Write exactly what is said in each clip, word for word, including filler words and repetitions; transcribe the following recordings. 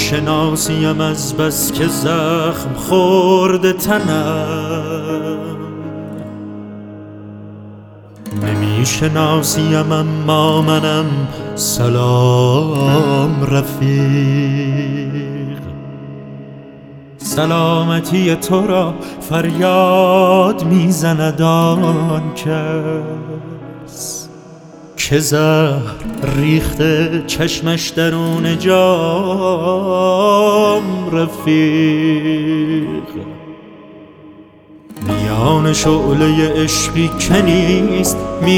شناسیم از بس که زخم خورده تنم، نمی شناسیم اما منم سلام رفیق. سلامتی تو را فریاد میزند آن کس که زهر ریخته چشمش درون جام رفیق. میان شعله عشقی که نیست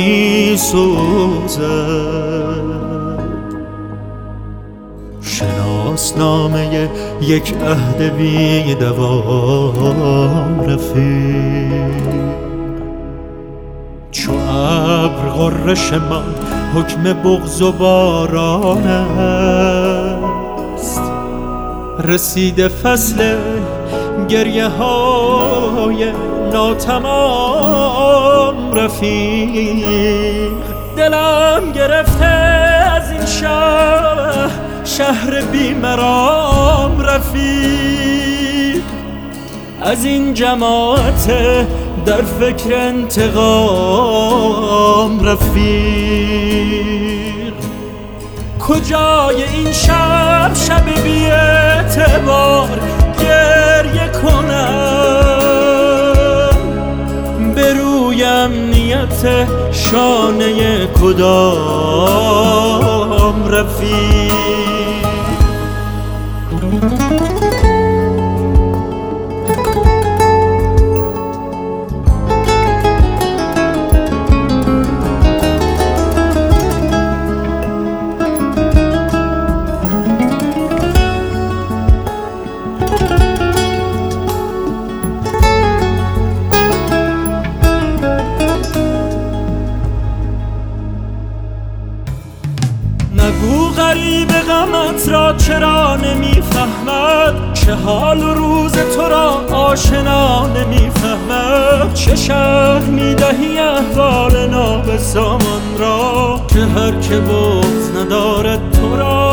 میسوزد، شناسنامه یک عهد بی دوام رفیق. چو ابر غرش من حکم بغض و باران است، رسیده فصل گریه های ناتمام رفیق. دلم گرفته از این شهر شهر بیمرام رفیق، از این جماعت در فکر انتقام رفیق. کجای این شب شب بی اعتبار گریه کنم، به روی امنیت شانه کدام رفیق. نگو غریب غمت را چرا نمیفهمد، چه حال و روز تو را آشنا نمیفهمد. چه شرح میدهی احوال نابسامان را که هر که بغض ندارد تو را